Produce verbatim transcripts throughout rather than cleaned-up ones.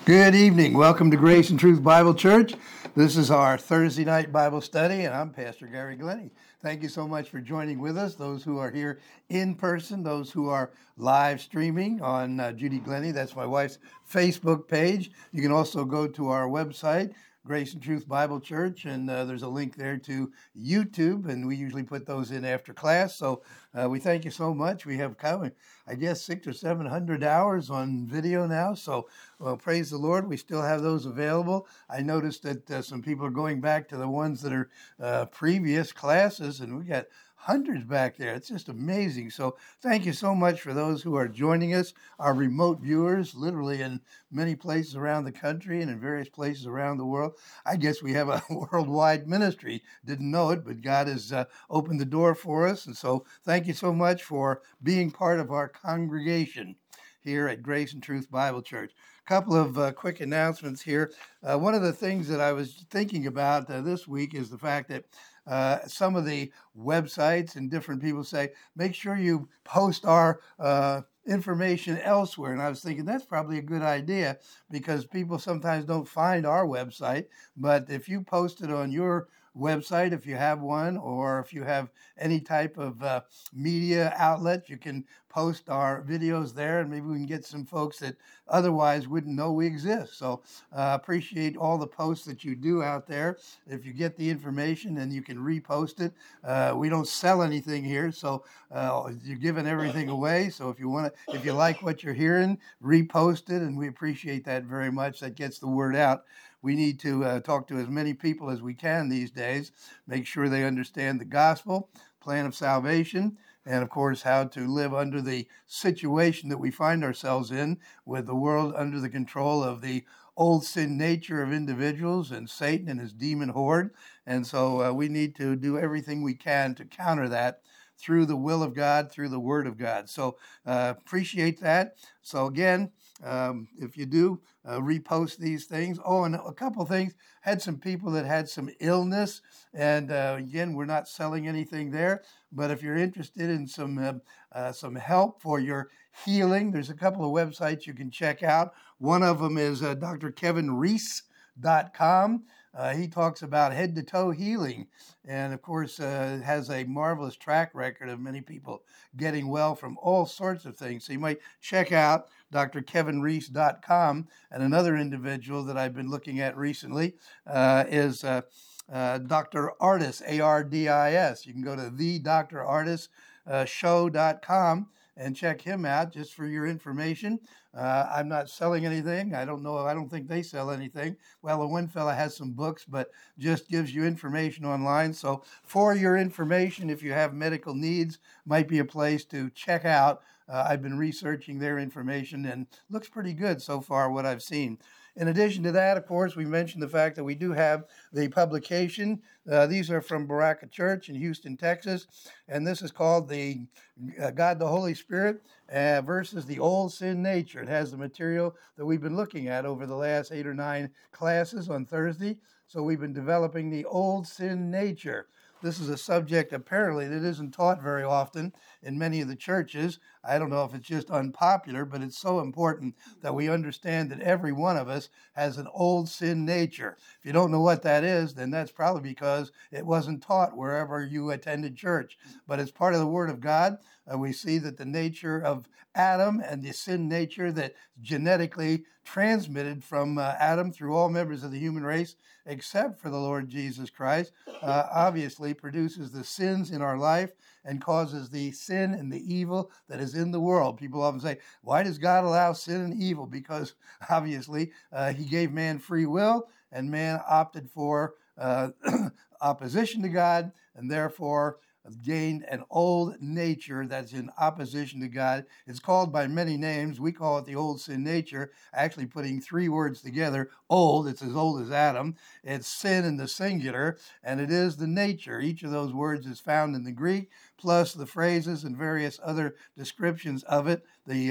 Good evening. Welcome to Grace and Truth Bible Church. This is our Thursday night Bible study, and I'm Pastor Gary Glennie. Thank you so much for joining with us, those who are here in person, those who are live streaming on uh, Judy Glennie. That's my wife's Facebook page. You can also go to our website, Grace and Truth Bible Church, and uh, there's a link there to YouTube, and we usually put those in after class. So uh, we thank you so much. We have coming, I guess, six or seven hundred hours on video now. So well, praise the Lord. We still have those available. I noticed that uh, some people are going back to the ones that are uh, previous classes, and we got hundreds back there. It's just amazing. So thank you so much for those who are joining us, our remote viewers, literally in many places around the country and in various places around the world. I guess we have a worldwide ministry. Didn't know it, but God has uh, opened the door for us. And so thank you so much for being part of our congregation here at Grace and Truth Bible Church. A couple of uh, quick announcements here. Uh, one of the things that I was thinking about uh, this week is the fact that Uh, some of the websites and different people say, make sure you post our uh, information elsewhere. And I was thinking that's probably a good idea because people sometimes don't find our website. But if you post it on your website, if you have one, or if you have any type of uh, media outlet, you can post our videos there, and maybe we can get some folks that otherwise wouldn't know we exist. So uh, appreciate all the posts that you do out there. If you get the information, then you can repost it. Uh, we don't sell anything here, so uh, you're giving everything away. So if you want to, if you like what you're hearing, repost it, and we appreciate that very much. That gets the word out. We need to uh, talk to as many people as we can these days, make sure they understand the gospel, plan of salvation, and of course, how to live under the situation that we find ourselves in, with the world under the control of the old sin nature of individuals and Satan and his demon horde. And so uh, we need to do everything we can to counter that through the will of God, through the word of God. So uh, appreciate that. So again, um, if you do, uh, repost these things. Oh, and a couple of things. Had some people that had some illness. And uh, again, we're not selling anything there. But if you're interested in some uh, uh, some help for your healing, there's a couple of websites you can check out. One of them is uh, D R Kevin Reese dot com. Uh, he talks about head-to-toe healing, and of course uh, has a marvelous track record of many people getting well from all sorts of things. So you might check out D R Kevin Reese dot com. And another individual that I've been looking at recently uh, is uh, uh, Doctor Ardis, A R D I S. You can go to the Doctor Ardis show dot com and check him out just for your information. Uh, I'm not selling anything. I don't know. I don't think they sell anything. Well, the one fella has some books, but just gives you information online. So for your information, if you have medical needs, might be a place to check out. Uh, I've been researching their information and looks pretty good so far, what I've seen. In addition to that, of course, we mentioned the fact that we do have the publication. Uh, these are from Baraka Church in Houston, Texas, and this is called the uh, God the Holy Spirit uh, versus the Old Sin Nature. It has the material that we've been looking at over the last eight or nine classes on Thursday. So we've been developing the Old Sin Nature. This is a subject apparently that isn't taught very often in many of the churches. I don't know if it's just unpopular, but it's so important that we understand that every one of us has an old sin nature. If you don't know what that is, then that's probably because it wasn't taught wherever you attended church. But it's part of the Word of God. Uh, we see that the nature of Adam and the sin nature that genetically transmitted from uh, Adam through all members of the human race, except for the Lord Jesus Christ, uh, obviously produces the sins in our life and causes the sin and the evil that is in the world. People often say, why does God allow sin and evil? Because obviously uh, he gave man free will, and man opted for uh, opposition to God, and therefore gained an old nature that's in opposition to God. It's called by many names. We call it the old sin nature, actually putting three words together. Old, it's as old as Adam. It's sin in the singular, and it is the nature. Each of those words is found in the Greek, plus the phrases and various other descriptions of it. The uh,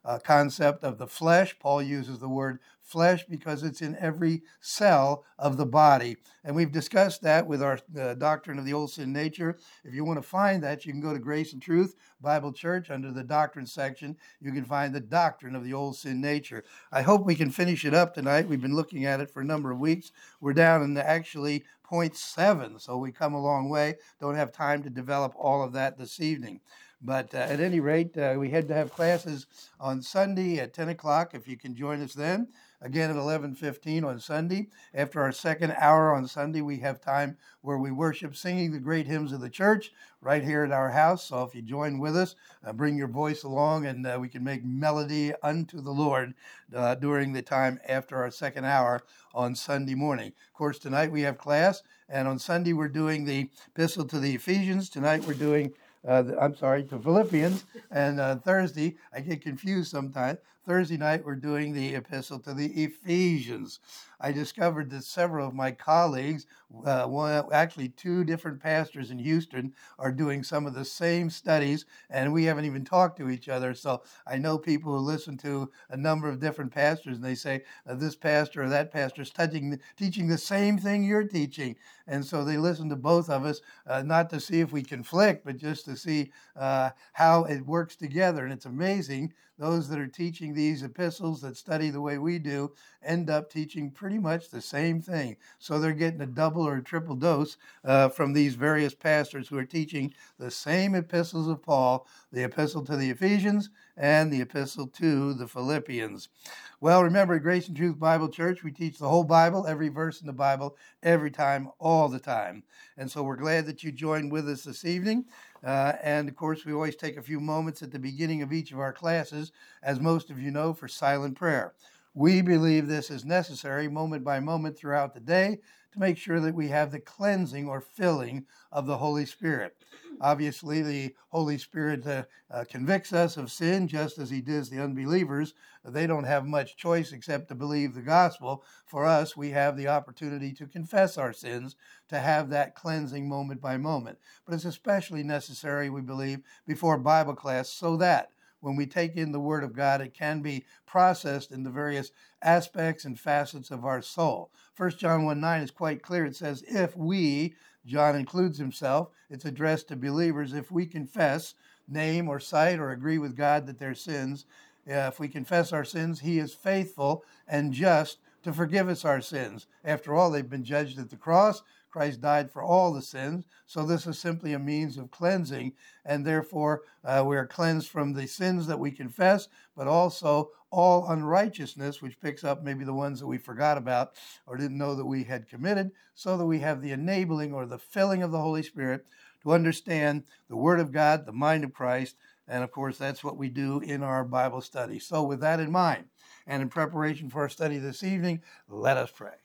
uh, concept of the flesh. Paul uses the word flesh because it's in every cell of the body. And we've discussed that with our uh, doctrine of the old sin nature. If you want to find that, you can go to Grace and Truth Bible Church under the doctrine section. You can find the doctrine of the old sin nature. I hope we can finish it up tonight. We've been looking at it for a number of weeks. We're down in the actually point seven, so we come a long way. Don't have time to develop all of that this evening. But uh, at any rate, uh, we had to have classes on Sunday at ten o'clock, if you can join us then. Again at eleven fifteen on Sunday. After our second hour on Sunday, we have time where we worship singing the great hymns of the church right here at our house. So if you join with us, uh, bring your voice along, and uh, we can make melody unto the Lord uh, during the time after our second hour on Sunday morning. Of course, tonight we have class, and on Sunday we're doing the Epistle to the Ephesians. Tonight we're doing Uh, I'm sorry, to Philippians, and uh, Thursday, I get confused sometimes. Thursday night, we're doing the Epistle to the Ephesians. I discovered that several of my colleagues, uh, one, actually two different pastors in Houston, are doing some of the same studies, and we haven't even talked to each other. So I know people who listen to a number of different pastors, and they say, uh, this pastor or that pastor is teaching, teaching the same thing you're teaching. And so they listen to both of us, uh, not to see if we conflict, but just to see uh, how it works together. And it's amazing. Those that are teaching these epistles that study the way we do end up teaching pretty much the same thing. So they're getting a double or a triple dose uh, from these various pastors who are teaching the same epistles of Paul, the epistle to the Ephesians and the epistle to the Philippians. Well, remember, at Grace and Truth Bible Church, we teach the whole Bible, every verse in the Bible, every time, all the time. And so we're glad that you joined with us this evening. Uh, and, of course, we always take a few moments at the beginning of each of our classes, as most of you know, for silent prayer. We believe this is necessary moment by moment throughout the day to make sure that we have the cleansing or filling of the Holy Spirit. Obviously, the Holy Spirit uh, uh, convicts us of sin just as he does the unbelievers. They don't have much choice except to believe the gospel. For us, we have the opportunity to confess our sins, to have that cleansing moment by moment. But it's especially necessary, we believe, before Bible class so that when we take in the Word of God, it can be processed in the various aspects and facets of our soul. First John one nine is quite clear. It says, if we, John includes himself, it's addressed to believers, if we confess, name or cite or agree with God that they're sins, uh, if we confess our sins, he is faithful and just to forgive us our sins. After all, they've been judged at the cross. Christ died for all the sins, so this is simply a means of cleansing, and therefore uh, we are cleansed from the sins that we confess, but also all unrighteousness, which picks up maybe the ones that we forgot about or didn't know that we had committed, so that we have the enabling or the filling of the Holy Spirit to understand the Word of God, the mind of Christ, and of course that's what we do in our Bible study. So with that in mind, and in preparation for our study this evening, let us pray.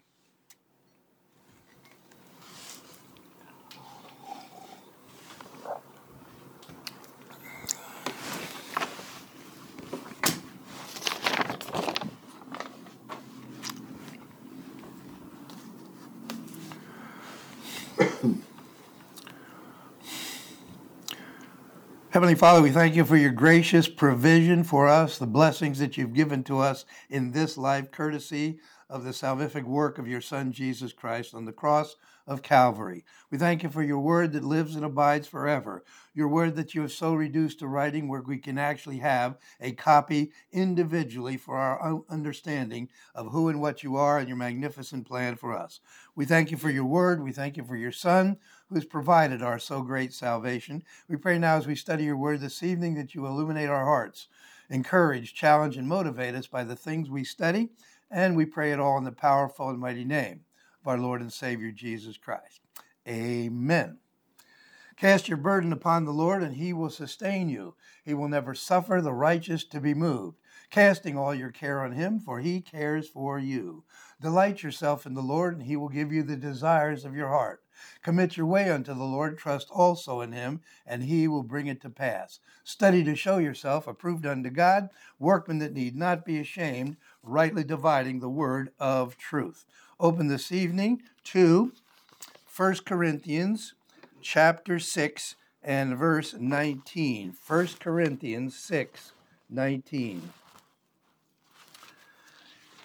Heavenly Father, we thank you for your gracious provision for us, the blessings that you've given to us in this life, courtesy of the salvific work of your Son, Jesus Christ, on the cross of Calvary. We thank you for your word that lives and abides forever, your word that you have so reduced to writing where we can actually have a copy individually for our understanding of who and what you are and your magnificent plan for us. We thank you for your word. We thank you for your Son, who has provided our so great salvation. We pray now as we study your word this evening that you illuminate our hearts, encourage, challenge, and motivate us by the things we study, and we pray it all in the powerful and mighty name of our Lord and Savior, Jesus Christ. Amen. Cast your burden upon the Lord, and he will sustain you. He will never suffer the righteous to be moved. Casting all your care on him, for he cares for you. Delight yourself in the Lord, and he will give you the desires of your heart. Commit your way unto the Lord, trust also in him, and he will bring it to pass. Study to show yourself approved unto God, workmen that need not be ashamed, rightly dividing the word of truth. Open this evening to First Corinthians chapter six and verse nineteen. First Corinthians six, nineteen.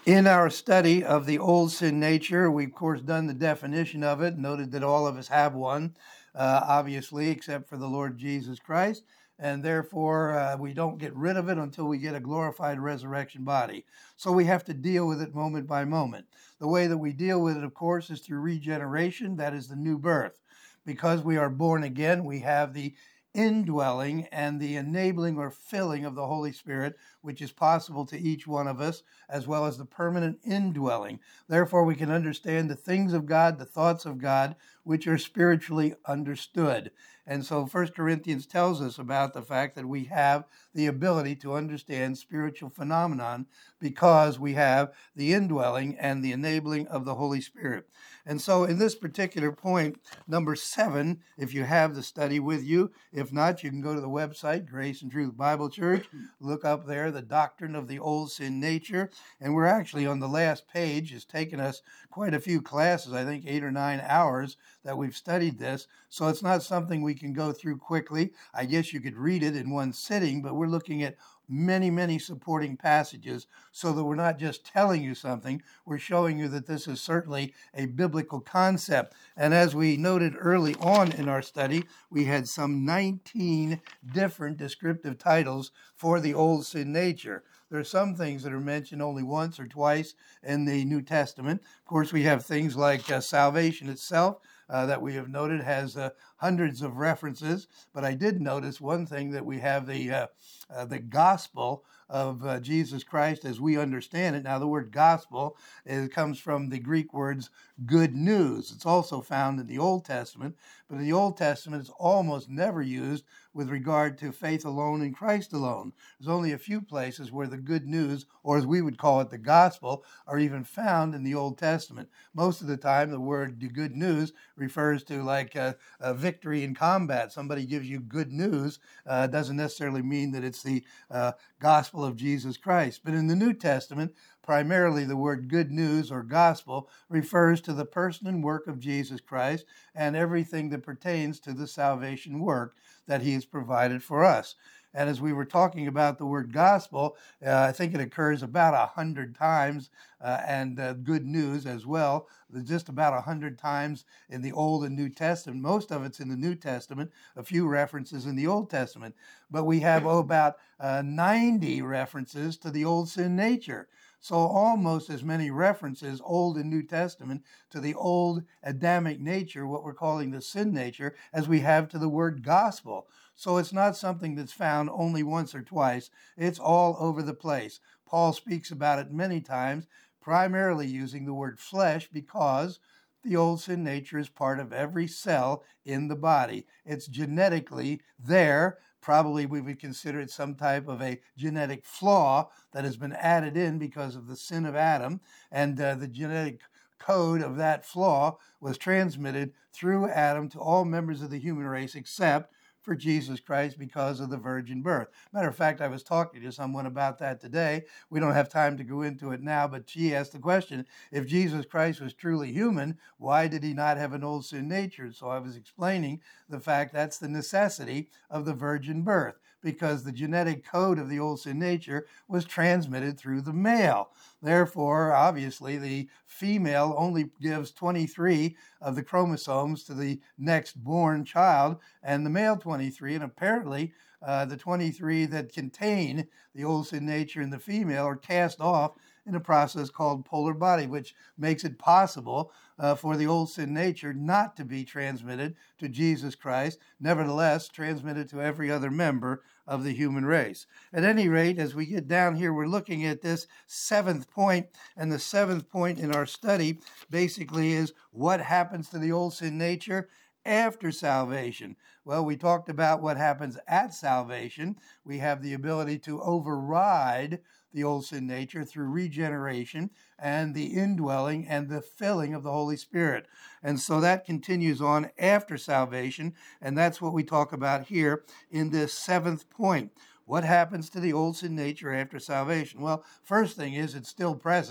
In our study of the old sin nature, we've, of course, done the definition of it, noted that all of us have one, uh, obviously, except for the Lord Jesus Christ, and therefore uh, we don't get rid of it until we get a glorified resurrection body. So we have to deal with it moment by moment. The way that we deal with it, of course, is through regeneration. That is the new birth. Because we are born again, we have the indwelling and the enabling or filling of the Holy Spirit, which is possible to each one of us, as well as the permanent indwelling. Therefore, we can understand the things of God, the thoughts of God, which are spiritually understood. And so First Corinthians tells us about the fact that we have the ability to understand spiritual phenomenon because we have the indwelling and the enabling of the Holy Spirit. And so in this particular point, number seven, if you have the study with you, if not, you can go to the website, Grace and Truth Bible Church, look up there, the doctrine of the old sin nature. And we're actually on the last page. It's taken us quite a few classes, I think eight or nine hours that we've studied this. So it's not something we can go through quickly. I guess you could read it in one sitting, but we're looking at many, many supporting passages so that we're not just telling you something, we're showing you that this is certainly a biblical concept. And as we noted early on in our study, we had some nineteen different descriptive titles for the old sin nature. There are some things that are mentioned only once or twice in the New Testament. Of course, we have things like uh, salvation itself, Uh, that we have noted has uh, hundreds of references, but I did notice one thing, that we have the uh, uh, the gospel of uh, Jesus Christ as we understand it. Now, the word gospel it comes from the Greek words good news. It's also found in the Old Testament, but in the Old Testament it's almost never used with regard to faith alone in Christ alone. There's only a few places where the good news, or as we would call it, the gospel, are even found in the Old Testament. Most of the time, the word the good news refers to like a, a victory in combat. Somebody gives you good news, uh, doesn't necessarily mean that it's the uh, gospel of Jesus Christ. But in the New Testament, primarily the word good news or gospel refers to the person and work of Jesus Christ and everything that pertains to the salvation work that he has provided for us. And as we were talking about the word gospel, uh, I think it occurs about a hundred times, uh, and uh, good news as well, just about a hundred times in the Old and New Testament. Most of it's in the New Testament, a few references in the Old Testament. But we have oh, about uh, ninety references to the old sin nature. So almost as many references, Old and New Testament, to the old Adamic nature, what we're calling the sin nature, as we have to the word gospel. So it's not something that's found only once or twice. It's all over the place. Paul speaks about it many times, primarily using the word flesh because the old sin nature is part of every cell in the body. It's genetically there. Probably we would consider it some type of a genetic flaw that has been added in because of the sin of Adam, and uh, the genetic code of that flaw was transmitted through Adam to all members of the human race except for Jesus Christ because of the virgin birth. Matter of fact, I was talking to someone about that today. We don't have time to go into it now, but she asked the question, if Jesus Christ was truly human, why did he not have an old sin nature? So I was explaining the fact that's the necessity of the virgin birth, because the genetic code of the old sin nature was transmitted through the male. Therefore, obviously, the female only gives twenty-three of the chromosomes to the next born child, and the male twenty-three, and apparently uh, the twenty-three that contain the old sin nature in the female are cast off in a process called polar body, which makes it possible uh, for the old sin nature not to be transmitted to Jesus Christ, nevertheless transmitted to every other member of the human race. At any rate, as we get down here, we're looking at this seventh point, and the seventh point in our study basically is what happens to the old sin nature after salvation. Well, we talked about what happens at salvation. We have the ability to override the old sin nature through regeneration and the indwelling and the filling of the Holy Spirit. And so that continues on after salvation, and that's what we talk about here in this seventh point. What happens to the old sin nature after salvation? Well, first thing is it's still present.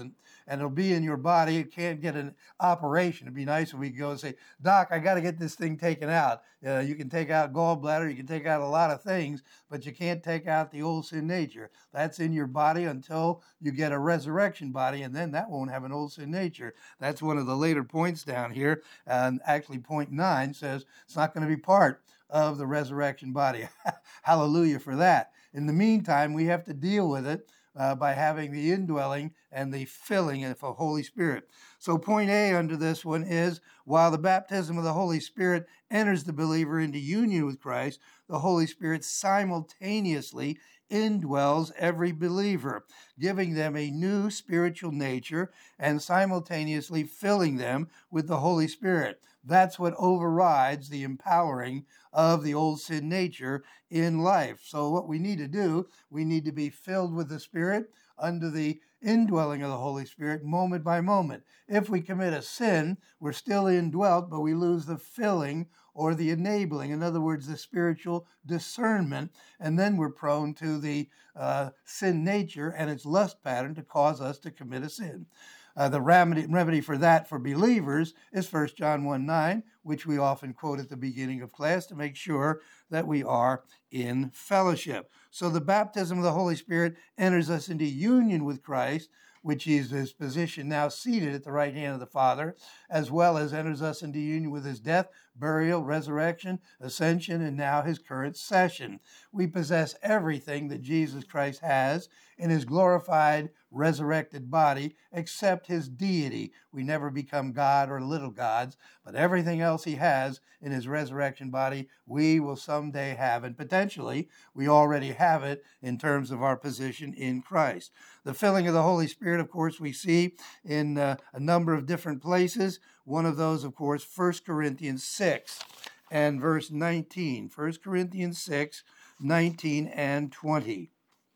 and it'll be in your body. It can't get an operation. It'd be nice if we could go and say, Doc, I got to get this thing taken out. Uh, you can take out gallbladder, you can take out a lot of things, but you can't take out the old sin nature. That's in your body until you get a resurrection body, and then that won't have an old sin nature. That's one of the later points down here. And actually, point nine says it's not going to be part of the resurrection body. Hallelujah for that. In the meantime, we have to deal with it uh, by having the indwelling and the filling of the Holy Spirit. So point A under this one is, while the baptism of the Holy Spirit enters the believer into union with Christ, the Holy Spirit simultaneously indwells every believer, giving them a new spiritual nature and simultaneously filling them with the Holy Spirit. That's what overrides the empowering of the old sin nature in life. So what we need to do, we need to be filled with the Spirit under the indwelling of the Holy Spirit moment by moment. If we commit a sin, we're still indwelt, but we lose the filling or the enabling, in other words, the spiritual discernment, and then we're prone to the uh, sin nature and its lust pattern to cause us to commit a sin. Uh, the remedy, remedy for that for believers is First John one nine, which we often quote at the beginning of class to make sure that we are in fellowship. So the baptism of the Holy Spirit enters us into union with Christ, which is his position now seated at the right hand of the Father, as well as enters us into union with his death, burial, resurrection, ascension, and now his current session. We possess everything that Jesus Christ has in his glorified, resurrected body, except his deity. We never become God or little gods, but everything else he has in his resurrection body, we will someday have, and potentially we already have it in terms of our position in Christ. The filling of the Holy Spirit, of course, we see in uh, a number of different places. One of those, of course, First Corinthians six and verse nineteen. First Corinthians six, nineteen and twenty.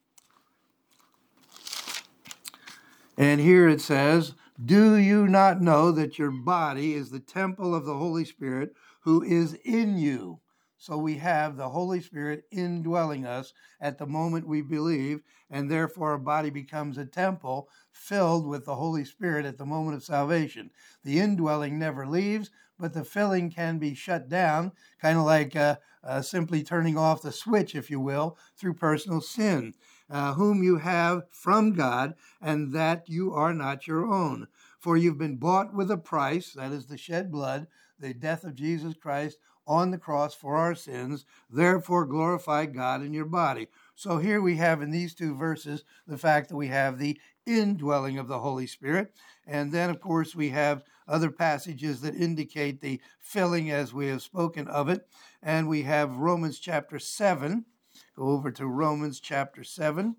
And here it says, "Do you not know that your body is the temple of the Holy Spirit who is in you?" So we have the Holy Spirit indwelling us at the moment we believe, and therefore our body becomes a temple filled with the Holy Spirit at the moment of salvation. The indwelling never leaves, but the filling can be shut down, kind of like uh, uh, simply turning off the switch, if you will, through personal sin, uh, whom you have from God, and that you are not your own. For you've been bought with a price, that is the shed blood, the death of Jesus Christ on the cross for our sins. Therefore glorify God in your body. So here we have in these two verses the fact that we have the indwelling of the Holy Spirit. And then, of course, we have other passages that indicate the filling as we have spoken of it. And we have Romans chapter seven. Go over to Romans chapter seven.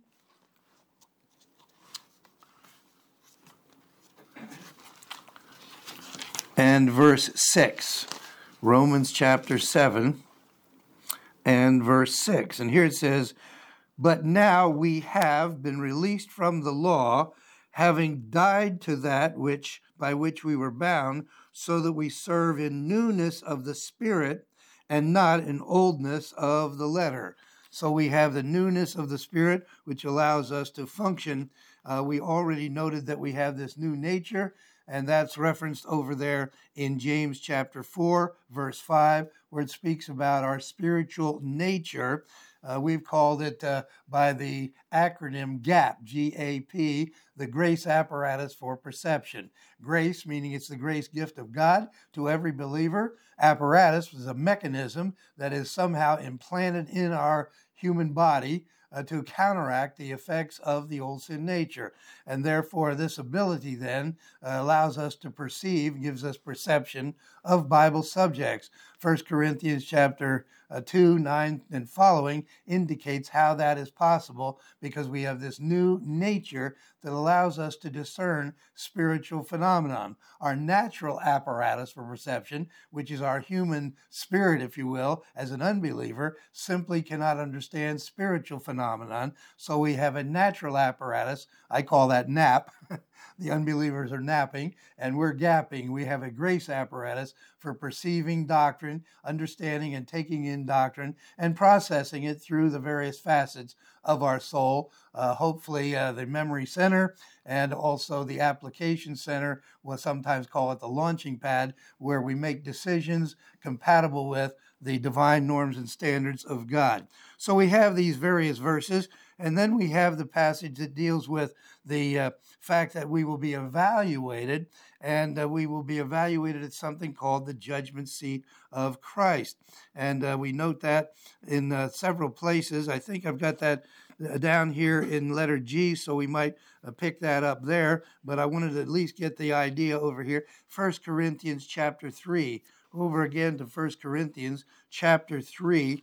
And verse six. Romans chapter seven and verse six. And here it says, "But now we have been released from the law, having died to that which by which we were bound, so that we serve in newness of the Spirit and not in oldness of the letter." So we have the newness of the Spirit, which allows us to function. Uh, we already noted that we have this new nature, and that's referenced over there in James chapter four, verse five, where it speaks about our spiritual nature. Uh, we've called it uh, by the acronym GAP, G A P, the grace apparatus for perception. Grace, meaning it's the grace gift of God to every believer. Apparatus is a mechanism that is somehow implanted in our human body Uh, to counteract the effects of the old sin nature. And therefore, this ability then uh, allows us to perceive, gives us perception of Bible subjects. First Corinthians chapter uh, two, nine, and following indicates how that is possible, because we have this new nature that allows us to discern spiritual phenomenon. Our natural apparatus for perception, which is our human spirit, if you will, as an unbeliever, simply cannot understand spiritual phenomenon. So we have a natural apparatus, I call that NAP, The unbelievers are napping, and we're gapping. We have a grace apparatus for perceiving doctrine, understanding and taking in doctrine, and processing it through the various facets of our soul. Uh, hopefully, uh, the memory center and also the application center, we'll sometimes call it the launching pad, where we make decisions compatible with the divine norms and standards of God. So we have these various verses, and then we have the passage that deals with the uh, fact that we will be evaluated, and uh, we will be evaluated at something called the judgment seat of Christ. And uh, we note that in uh, several places. I think I've got that down here in letter G, so we might uh, pick that up there, but I wanted to at least get the idea over here. First Corinthians chapter three, over again to First Corinthians chapter three.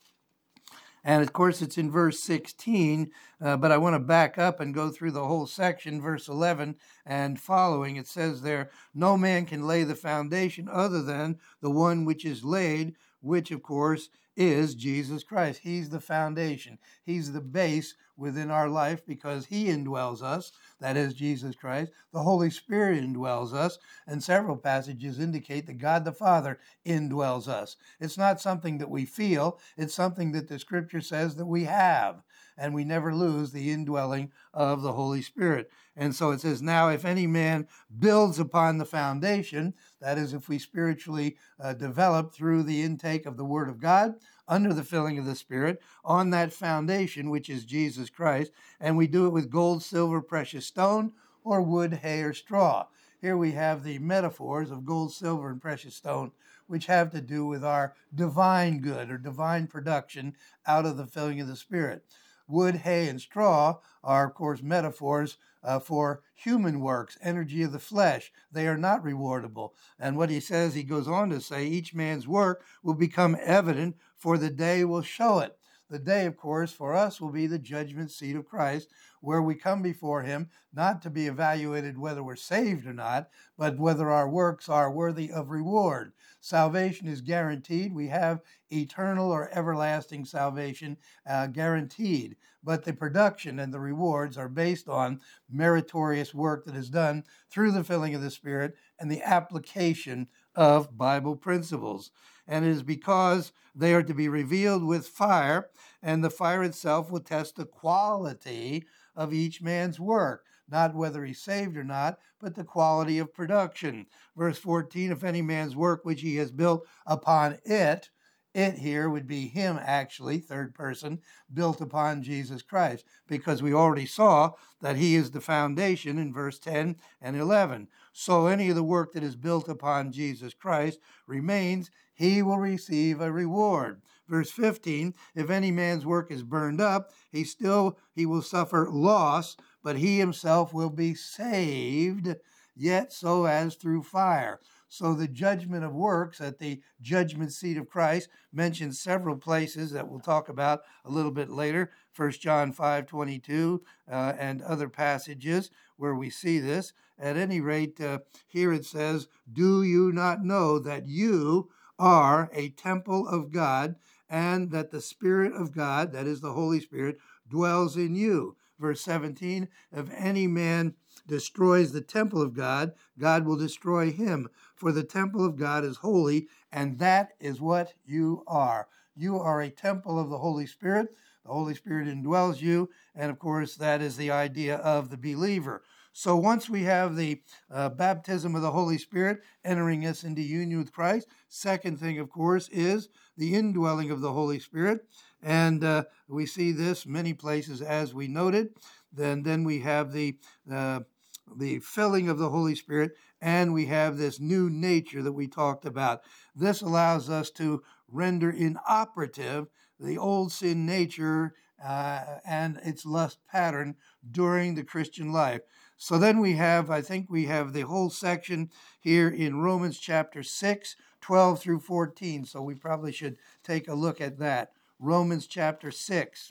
And of course, it's in verse sixteen, uh, but I want to back up and go through the whole section, verse eleven and following. It says there, no man can lay the foundation other than the one which is laid, which, of course, is Jesus Christ. He's the foundation. He's the base within our life because he indwells us. That is Jesus Christ. The Holy Spirit indwells us, and several passages indicate that God the Father indwells us. It's not something that we feel. It's something that the Scripture says that we have, and we never lose the indwelling of the Holy Spirit. And so it says, now if any man builds upon the foundation, that is, if we spiritually uh, develop through the intake of the Word of God, under the filling of the Spirit, on that foundation, which is Jesus Christ, and we do it with gold, silver, precious stone, or wood, hay, or straw. Here we have the metaphors of gold, silver, and precious stone, which have to do with our divine good or divine production out of the filling of the Spirit. Wood, hay, and straw are, of course, metaphors uh, for human works, energy of the flesh. They are not rewardable. And what he says, he goes on to say, each man's work will become evident, for the day will show it. The day, of course, for us will be the judgment seat of Christ, where we come before him, not to be evaluated whether we're saved or not, but whether our works are worthy of reward. Salvation is guaranteed. We have eternal or everlasting salvation uh, guaranteed. But the production and the rewards are based on meritorious work that is done through the filling of the Spirit and the application of Bible principles. And it is because they are to be revealed with fire, and the fire itself will test the quality of each man's work, not whether he's saved or not, but the quality of production. Verse fourteen, if any man's work which he has built upon it, it here would be him actually, third person, built upon Jesus Christ, because we already saw that he is the foundation in verse ten and eleven. So any of the work that is built upon Jesus Christ remains, he will receive a reward. Verse fifteen, if any man's work is burned up, he still, he will suffer loss, but he himself will be saved, yet so as through fire. So the judgment of works at the judgment seat of Christ mentioned several places that we'll talk about a little bit later, First John five twenty-two uh, and other passages where we see this. At any rate, uh, here it says, do you not know that you are a temple of God, and that the Spirit of God, that is the Holy Spirit, dwells in you? Verse seventeen, if any man destroys the temple of God, God will destroy him. For the temple of God is holy, and that is what you are. You are a temple of the Holy Spirit. The Holy Spirit indwells you, and of course, that is the idea of the believer. So once we have the uh, baptism of the Holy Spirit entering us into union with Christ, second thing, of course, is the indwelling of the Holy Spirit. And uh, we see this many places, as we noted. Then, then we have the uh, the filling of the Holy Spirit, and we have this new nature that we talked about. This allows us to render inoperative the old sin nature uh, and its lust pattern during the Christian life. So then we have, I think we have the whole section here in Romans chapter six, twelve through fourteen. So we probably should take a look at that. Romans chapter six,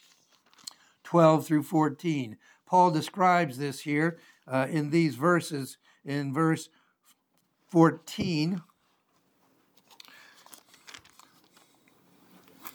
twelve through fourteen. Paul describes this here uh, in these verses. In verse fourteen,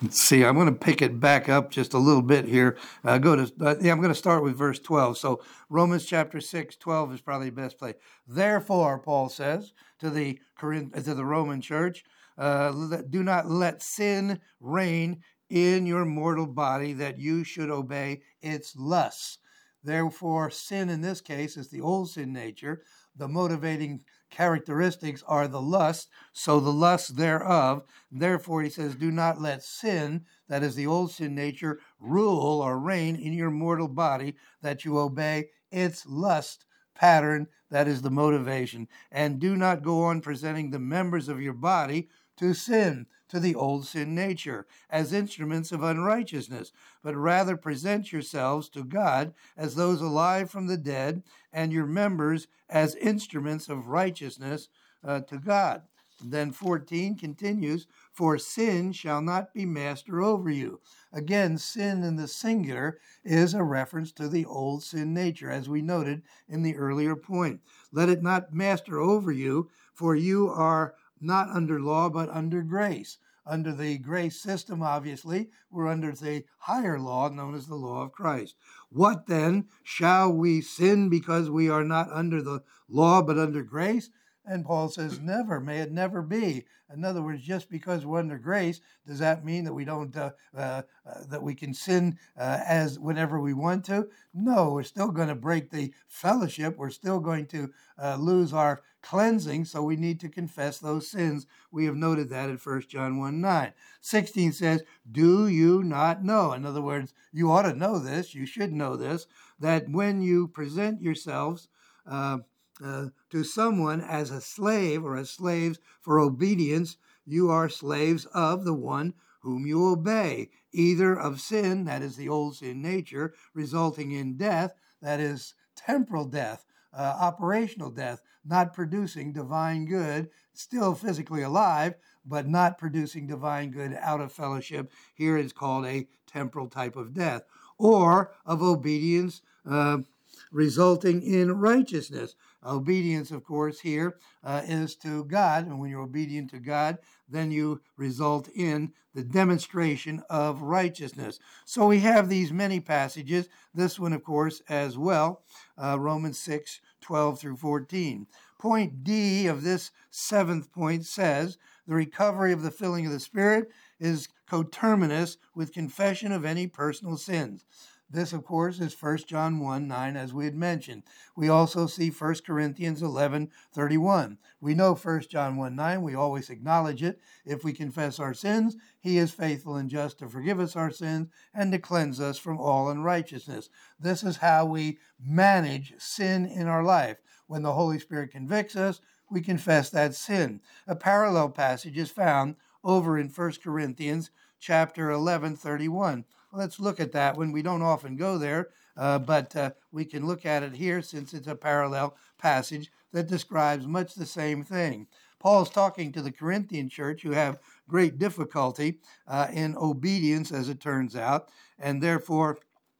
Let's see, I'm going to pick it back up just a little bit here. Uh, go to, uh, yeah, I'm going to start with verse twelve. So Romans chapter six, twelve is probably the best place. Therefore, Paul says to the Corinth, to the Roman church, uh, do not let sin reign in your mortal body, that you should obey its lusts. Therefore, sin in this case is the old sin nature. The motivating characteristics are the lust, so the lust thereof. Therefore, he says, do not let sin, that is the old sin nature, rule or reign in your mortal body, that you obey its lust pattern, that is the motivation. And do not go on presenting the members of your body to sin, to the old sin nature, as instruments of unrighteousness, but rather present yourselves to God as those alive from the dead, and your members as instruments of righteousness uh, to God. Then fourteen continues, for sin shall not be master over you. Again, sin in the singular is a reference to the old sin nature, as we noted in the earlier point. Let it not master over you, for you are not under law, but under grace. Under the grace system, obviously, we're under the higher law known as the law of Christ. What then? Shall we sin because we are not under the law, but under grace? And Paul says, never, may it never be. In other words, just because we're under grace, does that mean that we don't, uh, uh, uh, that we can sin uh, as whenever we want to? No, we're still going to break the fellowship. We're still going to uh, lose our cleansing, so we need to confess those sins. We have noted that in First John one nine. sixteen says, do you not know? In other words, you ought to know this, you should know this, that when you present yourselves uh, Uh, to someone as a slave or as slaves for obedience, you are slaves of the one whom you obey, either of sin, that is the old sin nature, resulting in death, that is temporal death, uh, operational death, not producing divine good, still physically alive, but not producing divine good out of fellowship. Here is called a temporal type of death, or of obedience, uh, resulting in righteousness. Obedience, of course, here uh, is to God, and when you're obedient to God, then you result in the demonstration of righteousness. So we have these many passages, this one, of course, as well, uh, Romans six, twelve through fourteen. Point D of this seventh point says, the recovery of the filling of the Spirit is coterminous with confession of any personal sins. This, of course, is First John one nine, as we had mentioned. We also see First Corinthians eleven thirty-one. We know First John one nine. We always acknowledge it. If we confess our sins, he is faithful and just to forgive us our sins and to cleanse us from all unrighteousness. This is how we manage sin in our life. When the Holy Spirit convicts us, we confess that sin. A parallel passage is found over in First Corinthians chapter eleven thirty-one. Let's look at that one. We don't often go there, uh, but uh, we can look at it here since it's a parallel passage that describes much the same thing. Paul's talking to the Corinthian church who have great difficulty uh, in obedience, as it turns out, and therefore,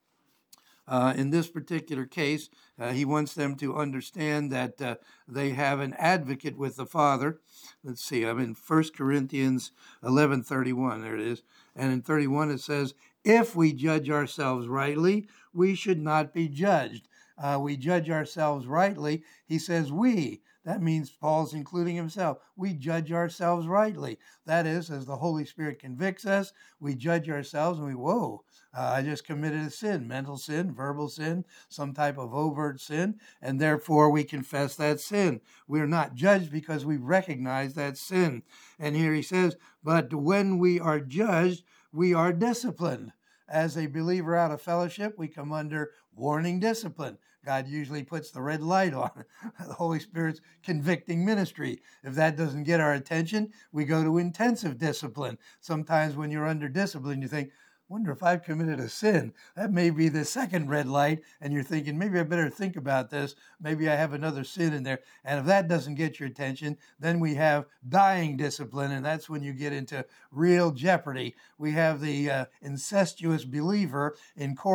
uh, in this particular case, uh, he wants them to understand that uh, they have an advocate with the Father. Let's see, I'm in First Corinthians eleven thirty-one, there it is, and in thirty-one it says, if we judge ourselves rightly, we should not be judged. Uh, we judge ourselves rightly. He says we. That means Paul's including himself. We judge ourselves rightly. That is, as the Holy Spirit convicts us, we judge ourselves and we, whoa, uh, I just committed a sin, mental sin, verbal sin, some type of overt sin, and therefore we confess that sin. We are not judged because we recognize that sin. And here he says, but when we are judged, we are disciplined. As a believer out of fellowship, we come under warning discipline. God usually puts the red light on. The Holy Spirit's convicting ministry. If that doesn't get our attention, we go to intensive discipline. Sometimes when you're under discipline, you think, wonder if I've committed a sin. That may be the second red light, and you're thinking, maybe I better think about this. Maybe I have another sin in there. And if that doesn't get your attention, then we have dying discipline, and that's when you get into real jeopardy. We have the uh, incestuous believer in Corinth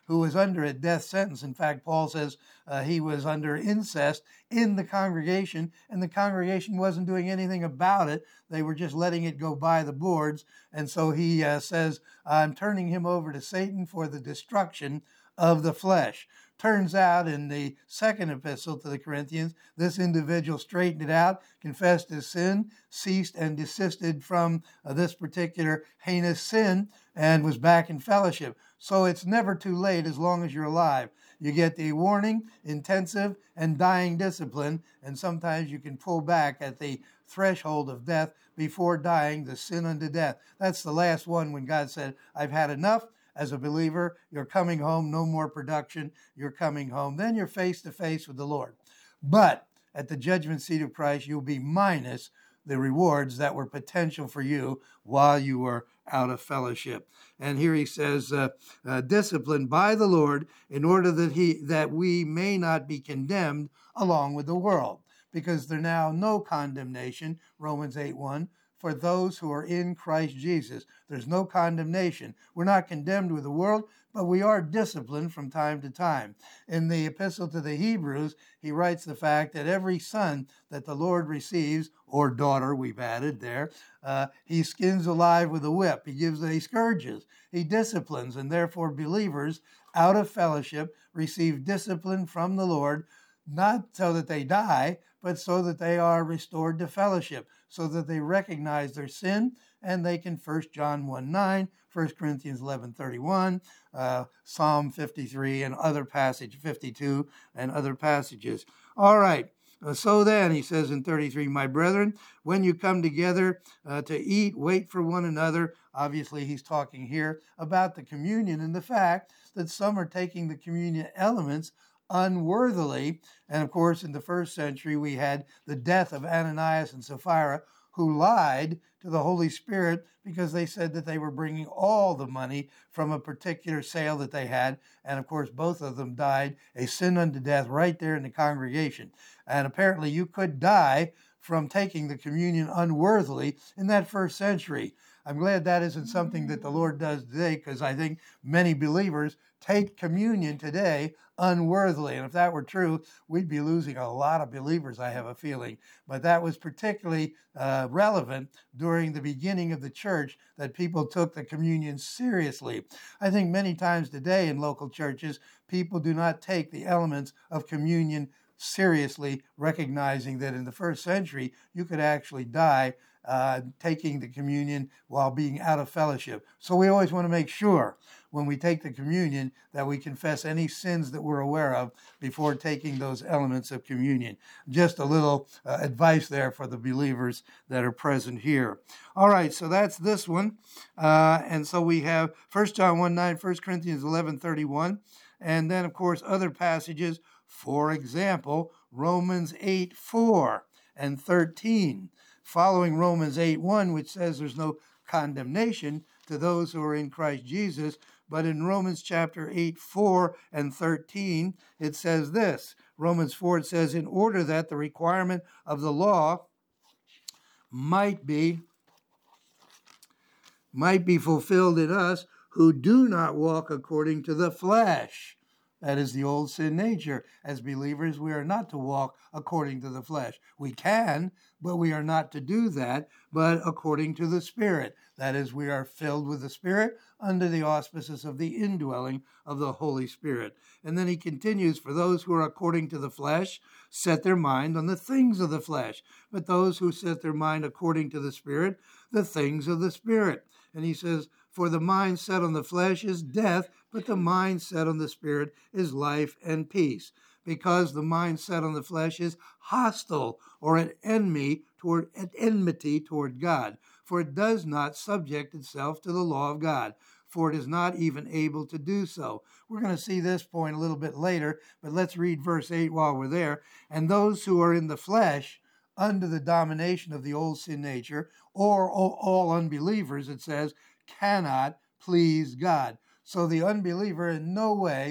who was under a death sentence. In fact, Paul says uh, he was under incest in the congregation, and the congregation wasn't doing anything about it. They were just letting it go by the boards. And so he uh, says, I'm turning him over to Satan for the destruction of the flesh. Turns out in the second epistle to the Corinthians, this individual straightened it out, confessed his sin, ceased and desisted from uh, this particular heinous sin, and was back in fellowship. So it's never too late as long as you're alive. You get the warning, intensive, and dying discipline, and sometimes you can pull back at the threshold of death before dying, the sin unto death. That's the last one when God said, I've had enough. As a believer, you're coming home, no more production, you're coming home. Then you're face to face with the Lord. But at the judgment seat of Christ, you'll be minus the rewards that were potential for you while you were out of fellowship. And here he says, uh, uh, disciplined by the Lord in order that he that we may not be condemned along with the world. Because there's now no condemnation, Romans eight one, for those who are in Christ Jesus. There's no condemnation. We're not condemned with the world, but we are disciplined from time to time. In the epistle to the Hebrews, he writes the fact that every son that the Lord receives, or daughter, we've added there, uh, he skins alive with a whip. He gives, he scourges, he disciplines, and therefore believers out of fellowship receive discipline from the Lord, not so that they die, but so that they are restored to fellowship, so that they recognize their sin, and they can First John one nine, First Corinthians eleven thirty-one, uh, Psalm fifty-three, and other passage, fifty-two, and other passages. All right, uh, so then, he says in thirty-three, my brethren, when you come together uh, to eat, wait for one another. Obviously, he's talking here about the communion and the fact that some are taking the communion elements unworthily. And of course, in the first century, we had the death of Ananias and Sapphira, who lied to the Holy Spirit because they said that they were bringing all the money from a particular sale that they had. And of course, both of them died a sin unto death right there in the congregation. And apparently you could die from taking the communion unworthily in that first century. I'm glad that isn't something that the Lord does today, because I think many believers take communion today unworthily. And if that were true, we'd be losing a lot of believers, I have a feeling. But that was particularly uh, relevant during the beginning of the church, that people took the communion seriously. I think many times today in local churches, people do not take the elements of communion seriously, recognizing that in the first century, you could actually die uh, taking the communion while being out of fellowship. So we always want to make sure when we take the communion that we confess any sins that we're aware of before taking those elements of communion. Just a little uh, advice there for the believers that are present here. All right, so that's this one. Uh, and so we have First John one nine, First Corinthians eleven thirty-one, and then, of course, other passages. For example, Romans eight four and thirteen, following Romans eight one, which says there's no condemnation to those who are in Christ Jesus. But in Romans chapter eight four and thirteen, it says this. Romans four, it says, in order that the requirement of the law might be, might be fulfilled in us who do not walk according to the flesh. That is the old sin nature. As believers, we are not to walk according to the flesh. We can, but we are not to do that, but according to the Spirit. That is, we are filled with the Spirit under the auspices of the indwelling of the Holy Spirit. And then he continues, for those who are according to the flesh set their mind on the things of the flesh, but those who set their mind according to the Spirit, the things of the Spirit. And he says, for the mind set on the flesh is death, but the mind set on the Spirit is life and peace. Because the mind set on the flesh is hostile, or at enemy toward at enmity toward God, for it does not subject itself to the law of God, for it is not even able to do so. We're going to see this point a little bit later, but let's read verse eight while we're there. And those who are in the flesh, under the domination of the old sin nature, or all unbelievers, it says, cannot please God. So the unbeliever in no way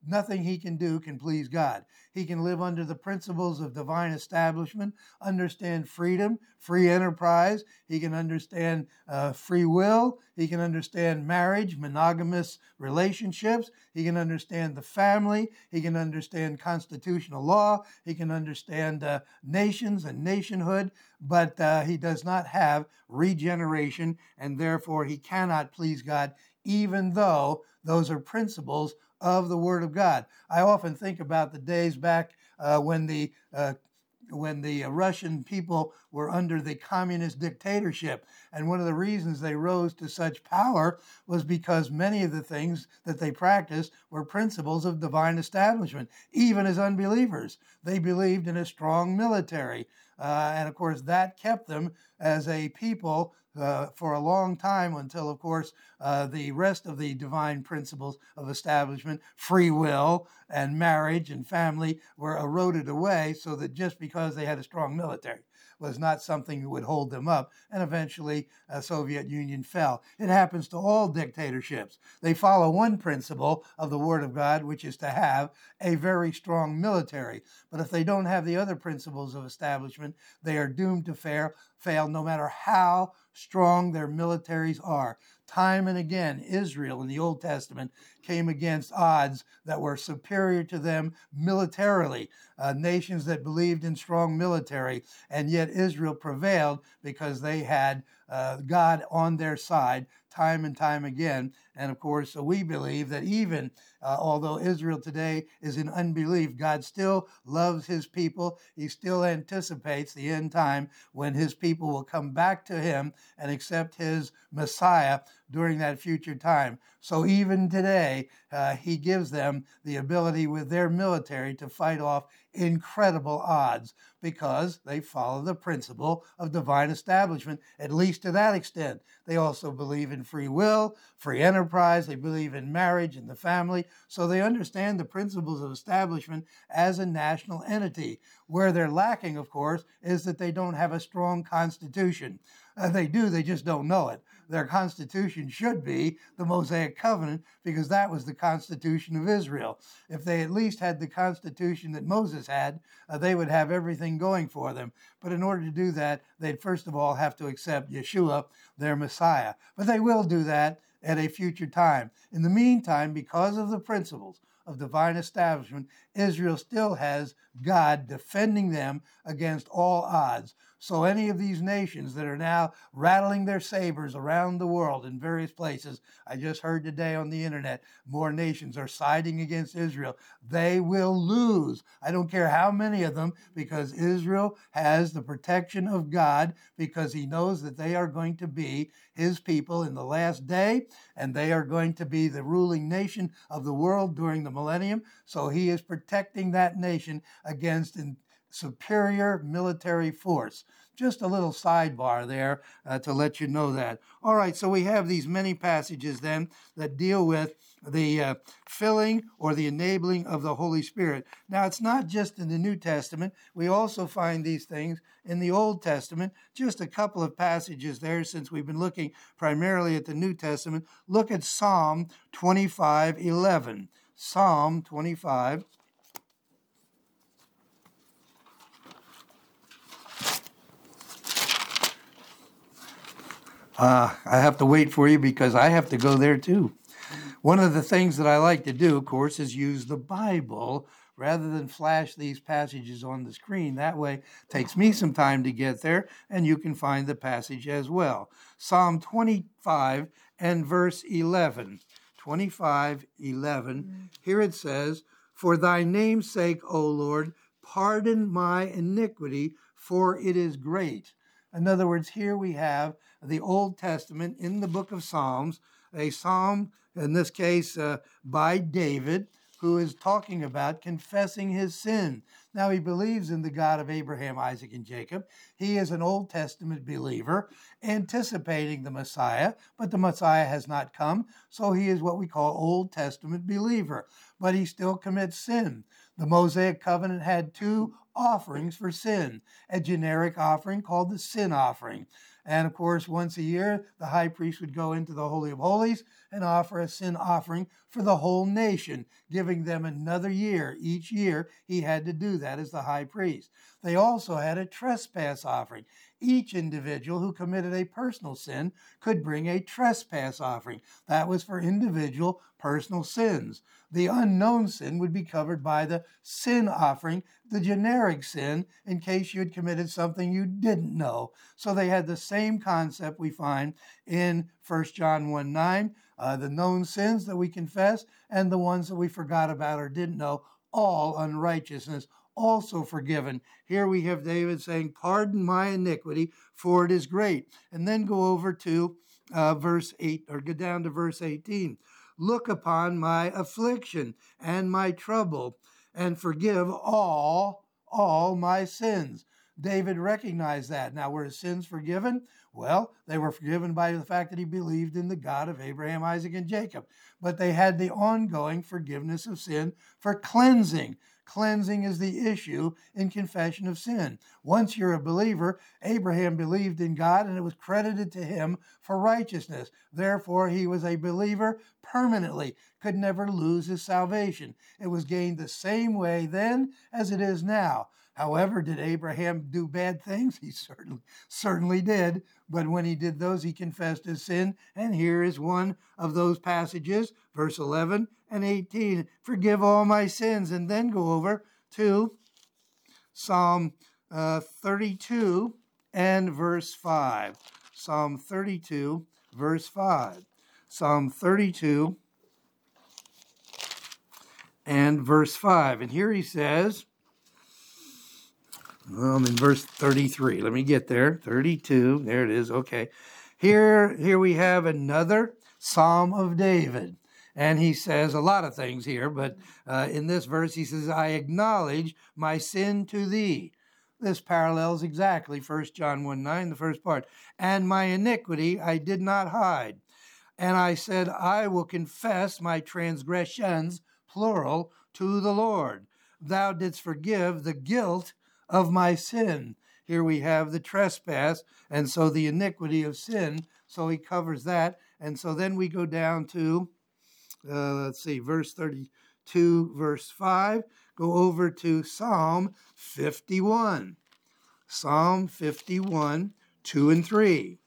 nothing he can do can please God. He can live under the principles of divine establishment, understand freedom, free enterprise. He can understand uh, free will. He can understand marriage, monogamous relationships. He can understand the family. He can understand constitutional law. He can understand uh, nations and nationhood, but uh, he does not have regeneration, and therefore he cannot please God, even though those are principles of the Word of God. I often think about the days back uh, when the uh, when the Russian people were under the communist dictatorship. And one of the reasons they rose to such power was because many of the things that they practiced were principles of divine establishment, even as unbelievers. They believed in a strong military. Uh, and of course, that kept them as a people uh, for a long time until, of course, uh, the rest of the divine principles of establishment, free will and marriage and family, were eroded away, so that just because they had a strong military was not something that would hold them up. And eventually, the Soviet Union fell. It happens to all dictatorships. They follow one principle of the Word of God, which is to have a very strong military. But if they don't have the other principles of establishment, they are doomed to fail, fail no matter how strong their militaries are. Time and again, Israel in the Old Testament came against odds that were superior to them militarily, uh, nations that believed in strong military, and yet Israel prevailed because they had uh, God on their side time and time again. And of course, so we believe that even uh, although Israel today is in unbelief, God still loves his people. He still anticipates the end time when his people will come back to him and accept his Messiah during that future time. So even today, uh, he gives them the ability with their military to fight off incredible odds because they follow the principle of divine establishment, at least to that extent. They also believe in free will, free enterprise. They believe in marriage and the family. So they understand the principles of establishment as a national entity. Where they're lacking, of course, is that they don't have a strong constitution. Uh, they do, they just don't know it. Their constitution should be the Mosaic Covenant because that was the constitution of Israel. If they at least had the constitution that Moses had, uh, they would have everything going for them. But in order to do that, they'd first of all have to accept Yeshua, their Messiah. But they will do that at a future time. In the meantime, because of the principles of divine establishment, Israel still has God defending them against all odds. So any of these nations that are now rattling their sabers around the world in various places, I just heard today on the internet, more nations are siding against Israel. They will lose. I don't care how many of them, because Israel has the protection of God, because he knows that they are going to be his people in the last day, and they are going to be the ruling nation of the world during the millennium. So he is protecting that nation against in superior military force. Just a little sidebar there uh, to let you know that. All right, so we have these many passages then that deal with the uh, filling or the enabling of the Holy Spirit. Now, it's not just in the New Testament. We also find these things in the Old Testament. Just a couple of passages there, since we've been looking primarily at the New Testament. Look at Psalm twenty-five eleven. Psalm twenty-five. Uh, I have to wait for you because I have to go there too. One of the things that I like to do, of course, is use the Bible rather than flash these passages on the screen. That way it takes me some time to get there, and you can find the passage as well. Psalm twenty-five and verse eleven. twenty-five eleven. Here it says, "For thy name's sake, O Lord, pardon my iniquity, for it is great." In other words, here we have the Old Testament in the book of Psalms, a psalm, in this case, uh, by David, who is talking about confessing his sin. Now, he believes in the God of Abraham, Isaac, and Jacob. He is an Old Testament believer, anticipating the Messiah, but the Messiah has not come, so he is what we call Old Testament believer. But he still commits sin. The Mosaic Covenant had two offerings for sin, a generic offering called the sin offering, And of course, once a year, the high priest would go into the Holy of Holies and offer a sin offering for the whole nation, giving them another year. Each year, he had to do that as the high priest. They also had a trespass offering. Each individual who committed a personal sin could bring a trespass offering. That was for individual personal sins. The unknown sin would be covered by the sin offering, the generic sin, in case you had committed something you didn't know. So they had the same concept we find in First John one nine, uh, the known sins that we confess and the ones that we forgot about or didn't know, all unrighteousness also forgiven. Here we have David saying, pardon my iniquity, for it is great. And then go over to uh, verse eight, or go down to verse eighteen. Look upon my affliction and my trouble, and forgive all, all my sins. David recognized that. Now, were his sins forgiven? Well, they were forgiven by the fact that he believed in the God of Abraham, Isaac, and Jacob. But they had the ongoing forgiveness of sin for cleansing. Cleansing is the issue in confession of sin. Once you're a believer, Abraham believed in God and it was credited to him for righteousness. Therefore, he was a believer permanently, could never lose his salvation. It was gained the same way then as it is now. However, did Abraham do bad things? He certainly, certainly did. But when he did those, he confessed his sin. And here is one of those passages, verse eleven and eighteen. Forgive all my sins. And then go over to Psalm uh, thirty-two and verse five. Psalm thirty-two, verse five. Psalm thirty-two and verse five. And here he says, Um, in verse thirty-three. Let me get there. thirty-two. There it is. Okay. Here, here we have another Psalm of David. And he says a lot of things here, but uh, in this verse he says, I acknowledge my sin to thee. This parallels exactly First John one nine, the first part. And my iniquity I did not hide. And I said, I will confess my transgressions, plural, to the Lord. Thou didst forgive the guilt of my sin. Here we have the trespass, and so the iniquity of sin. So he covers that. And so then we go down to, uh, let's see, verse thirty-two, verse five. Go over to Psalm fifty-one. Psalm fifty-one, two and three.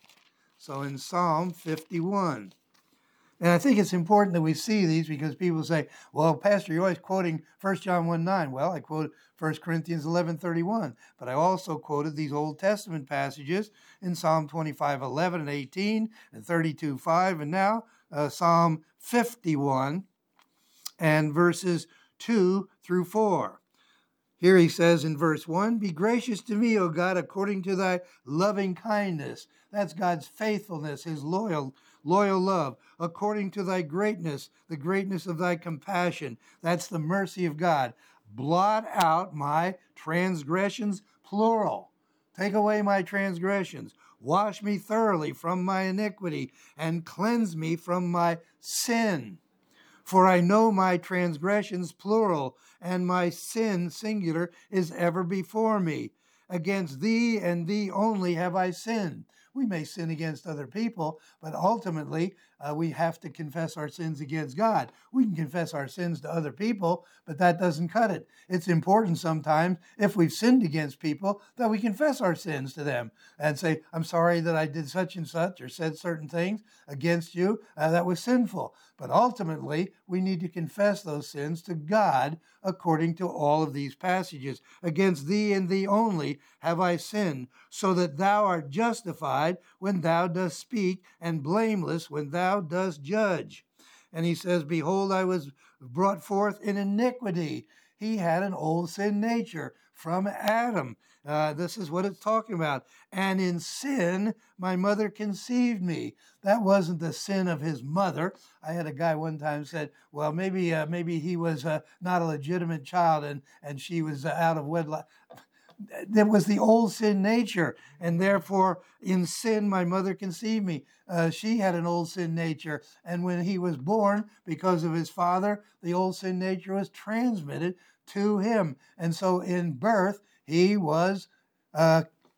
So in Psalm fifty-one. And I think it's important that we see these because people say, well, Pastor, you're always quoting First John one nine. Well, I quoted First Corinthians eleven thirty-one, but I also quoted these Old Testament passages in Psalm twenty-five eleven and eighteen and thirty-two five, and now uh, Psalm fifty-one and verses two through four. Here he says in verse one, be gracious to me, O God, according to thy loving kindness. That's God's faithfulness, his loyal loyal love, according to thy greatness, the greatness of thy compassion. That's the mercy of God. Blot out my transgressions, plural. Take away my transgressions. Wash me thoroughly from my iniquity and cleanse me from my sin. For I know my transgressions, plural, and my sin, singular, is ever before me. Against thee and thee only have I sinned. We may sin against other people, but ultimately uh, we have to confess our sins against God. We can confess our sins to other people, but that doesn't cut it. It's important sometimes, if we've sinned against people, that we confess our sins to them and say, I'm sorry that I did such and such or said certain things against you uh, that was sinful. But ultimately, we need to confess those sins to God according to all of these passages. Against thee and thee only have I sinned, so that thou art justified when thou dost speak, and blameless when thou dost judge. And he says, behold, I was brought forth in iniquity. He had an old sin nature from Adam. Uh, this is what it's talking about. And in sin, my mother conceived me. That wasn't the sin of his mother. I had a guy one time said, well, maybe uh, maybe he was uh, not a legitimate child and, and she was uh, out of wedlock. That was the old sin nature, and therefore in sin my mother conceived me. Uh, she had an old sin nature, and when he was born, because of his father, the old sin nature was transmitted to him. And so in birth, he was uh,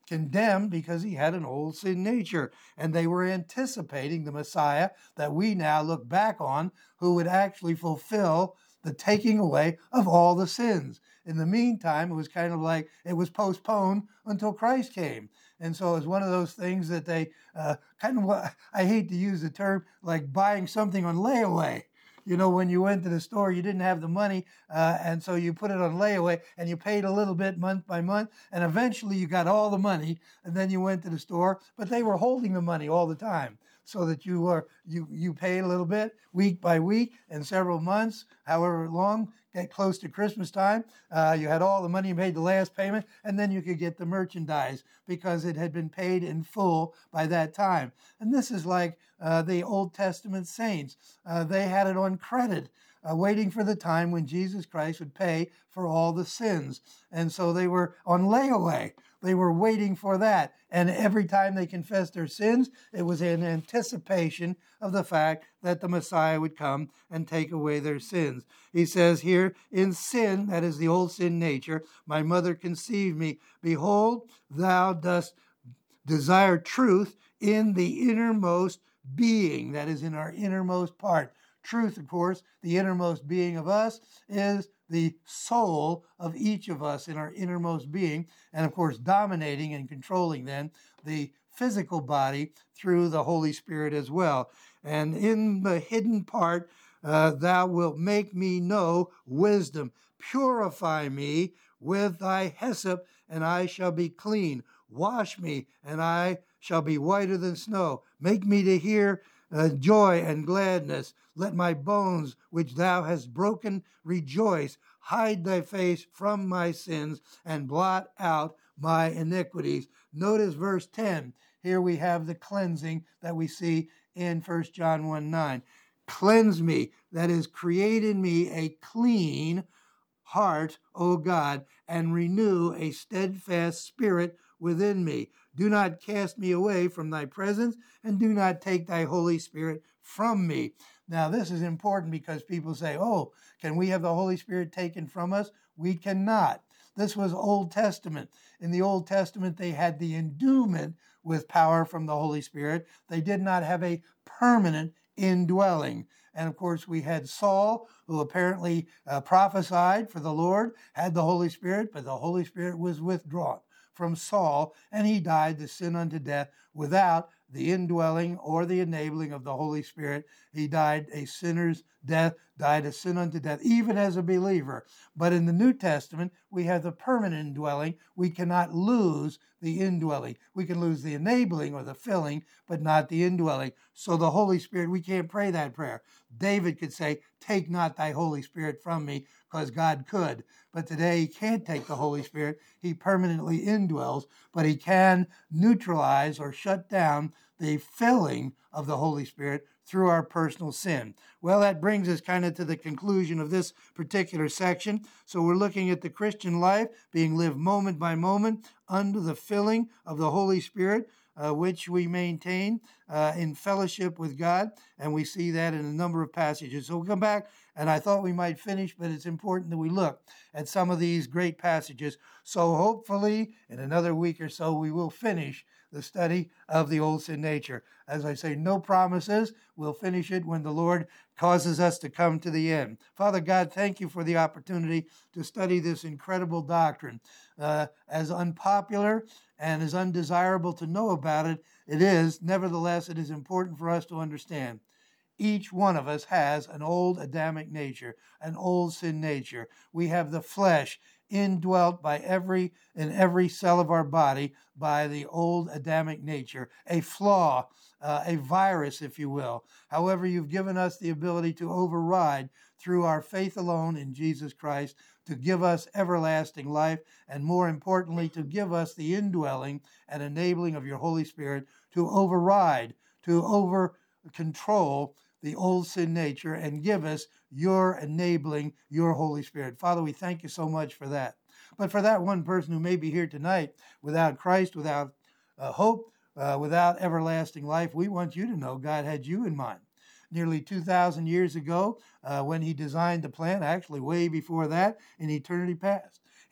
condemned because he had an old sin nature. And they were anticipating the Messiah that we now look back on, who would actually fulfill the taking away of all the sins. In the meantime, it was kind of like it was postponed until Christ came. And so it's one of those things that they uh, kind of, I hate to use the term, like buying something on layaway. You know, when you went to the store, you didn't have the money, uh, and so you put it on layaway, and you paid a little bit month by month, and eventually you got all the money, and then you went to the store, but they were holding the money all the time, so that you were you you paid a little bit week by week, and several months, however long, get close to Christmas time, uh, you had all the money, you made the last payment, and then you could get the merchandise because it had been paid in full by that time. And this is like uh, the Old Testament saints. Uh, they had it on credit, uh, waiting for the time when Jesus Christ would pay for all the sins. And so they were on layaway. They were waiting for that. And every time they confessed their sins, it was in anticipation of the fact that the Messiah would come and take away their sins. He says here, in sin, that is the old sin nature, my mother conceived me. Behold, thou dost desire truth in the innermost being, that is in our innermost part. Truth, of course, the innermost being of us is the soul of each of us in our innermost being, and of course dominating and controlling then the physical body through the Holy Spirit as well. And in the hidden part, uh, thou wilt make me know wisdom. Purify me with thy hyssop, and I shall be clean. Wash me, and I shall be whiter than snow. Make me to hear uh, joy and gladness. Let my bones, which thou hast broken, rejoice. Hide thy face from my sins, and blot out my iniquities. Notice verse ten. Here we have the cleansing that we see in First John one nine. Cleanse me, that is, create in me a clean heart, O God, and renew a steadfast spirit within me. Do not cast me away from thy presence, and do not take thy Holy Spirit from me. Now, this is important because people say, oh, can we have the Holy Spirit taken from us? We cannot. This was Old Testament. In the Old Testament, they had the endowment with power from the Holy Spirit. They did not have a permanent indwelling. And of course, we had Saul, who apparently uh, prophesied for the Lord, had the Holy Spirit, but the Holy Spirit was withdrawn from Saul, and he died to sin unto death without the indwelling or the enabling of the Holy Spirit. He died a sinner's death, died a sin unto death, even as a believer. But in the New Testament, we have the permanent indwelling. We cannot lose the indwelling. We can lose the enabling or the filling, but not the indwelling. So the Holy Spirit, we can't pray that prayer. David could say, take not thy Holy Spirit from me, because God could. But today he can't take the Holy Spirit. He permanently indwells, but he can neutralize or shut down the filling of the Holy Spirit through our personal sin. Well, that brings us kind of to the conclusion of this particular section. So we're looking at the Christian life being lived moment by moment under the filling of the Holy Spirit, uh, which we maintain uh, in fellowship with God. And we see that in a number of passages. So we'll come back, and I thought we might finish, but it's important that we look at some of these great passages. So hopefully in another week or so, we will finish the study of the old sin nature. As I say, no promises. We'll finish it when the Lord causes us to come to the end. Father God, thank you for the opportunity to study this incredible doctrine. Uh, as unpopular and as undesirable to know about it, it is, nevertheless, it is important for us to understand. Each one of us has an old Adamic nature, an old sin nature. We have the flesh indwelt by every in every cell of our body by the old Adamic nature, a flaw, uh, a virus, if you will. However, you've given us the ability to override through our faith alone in Jesus Christ, to give us everlasting life, and more importantly, to give us the indwelling and enabling of your Holy Spirit to override, to over control the old sin nature and give us your enabling, your Holy Spirit. Father, we thank you so much for that. But for that one person who may be here tonight without Christ, without uh, hope, uh, without everlasting life, we want you to know God had you in mind. Nearly two thousand years ago, uh, when he designed the plan, actually way before that, in eternity past,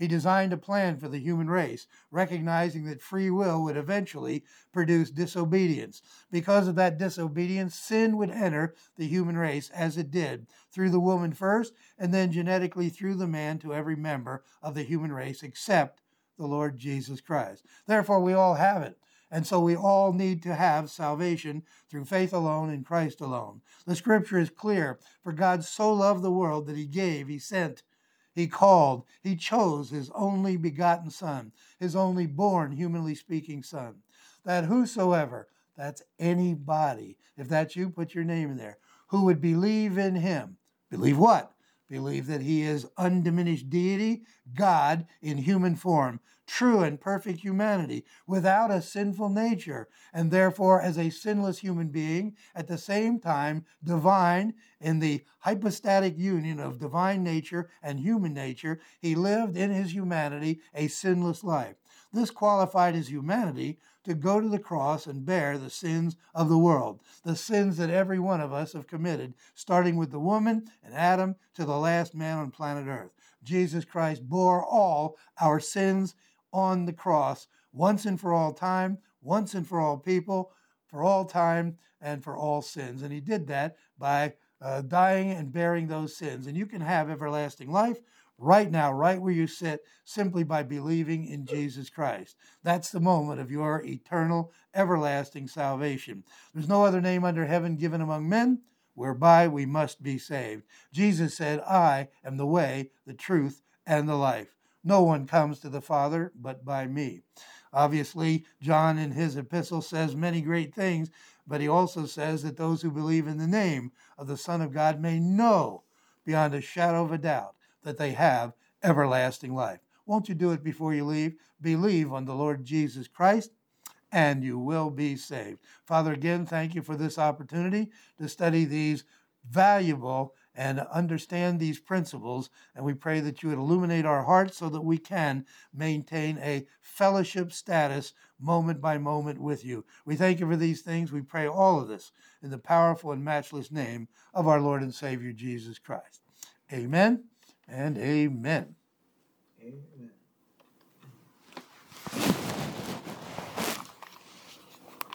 He designed a plan for the human race, recognizing that free will would eventually produce disobedience. Because of that disobedience, sin would enter the human race as it did, through the woman first, and then genetically through the man to every member of the human race except the Lord Jesus Christ. Therefore, we all have it. And so we all need to have salvation through faith alone in Christ alone. The scripture is clear. For God so loved the world that he gave, he sent, he called, he chose his only begotten Son, his only born, humanly speaking Son, that whosoever, that's anybody, if that's you, put your name in there, who would believe in him. Believe what? Believe that he is undiminished deity, God in human form, true and perfect humanity, without a sinful nature, and therefore as a sinless human being, at the same time divine in the hypostatic union of divine nature and human nature, he lived in his humanity a sinless life. This qualified his humanity to go to the cross and bear the sins of the world, the sins that every one of us have committed, starting with the woman and Adam to the last man on planet Earth. Jesus Christ bore all our sins on the cross, once and for all time, once and for all people, for all time, and for all sins. And he did that by uh, dying and bearing those sins. And you can have everlasting life right now, right where you sit, simply by believing in Jesus Christ. That's the moment of your eternal, everlasting salvation. There's no other name under heaven given among men whereby we must be saved. Jesus said, I am the way, the truth, and the life. No one comes to the Father but by me. Obviously, John in his epistle says many great things, but he also says that those who believe in the name of the Son of God may know beyond a shadow of a doubt that they have everlasting life. Won't you do it before you leave? Believe on the Lord Jesus Christ, and you will be saved. Father, again, thank you for this opportunity to study these valuable and understand these principles, and we pray that you would illuminate our hearts so that we can maintain a fellowship status moment by moment with you. We thank you for these things. We pray all of this in the powerful and matchless name of our Lord and Savior, Jesus Christ. Amen and amen.